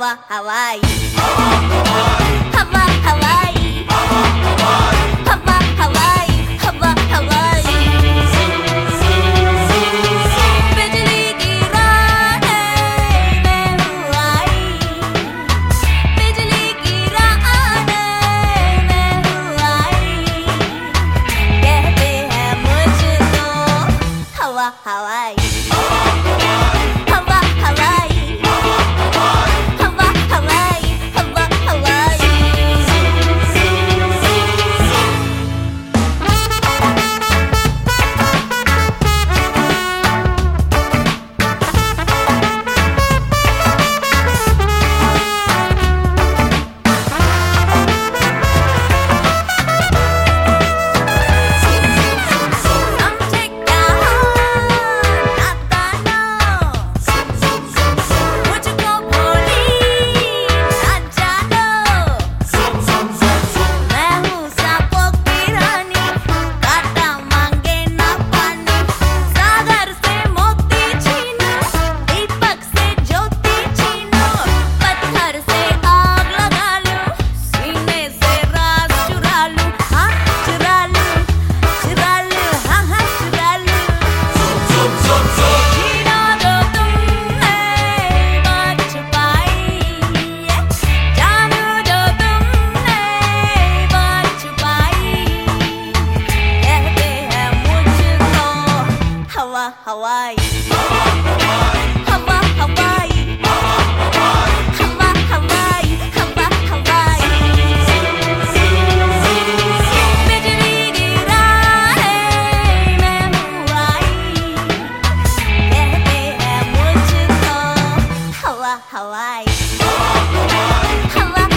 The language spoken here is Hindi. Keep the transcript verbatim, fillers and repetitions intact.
हवा हवाई हवा हवाई हवा हवाई हवा हवाई बिजली गिरा है मैं हूँ आई बिजली गिरा है मैं हूँ आई कहते हैं मुझको हवा हवाई हवा हवाई हवा हवाई हवा हवाई समझे क्या नाता ना मुझको भोली ना जानो मैं हूँ सांपों की रानी कांटा मांगे ना पानी सागर से मोती छीनो दीपक से ज्योति छीनो पत्थर से आग लगा लूं सीने से राज चुरा लूं हाँ चुरा लूं चुरा लूं हाँ हाँ चुरा लूं जीना जो तुमने बात छुपाई जानू जो तुमने बात छुपाई कहते हैं मुझको हवा हवाई हवा हवाई हवा हवाई हवा हवाई बिजली गिरा है मैं हूँ आई कहते हैं मुझको हवा हवाई हवा